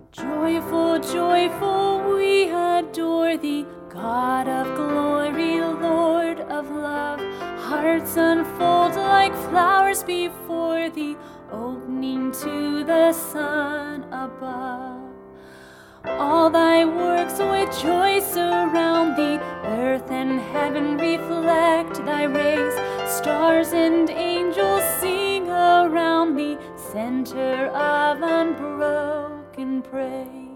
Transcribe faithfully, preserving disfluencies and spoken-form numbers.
Joyful, joyful, we adore thee, God of glory, Lord of love. Hearts unfold like flowers before thee, opening to the sun above. All thy works with joy surround thee, earth and heaven reflect thy rays. Stars and angels sing around thee, center of unbroken praise.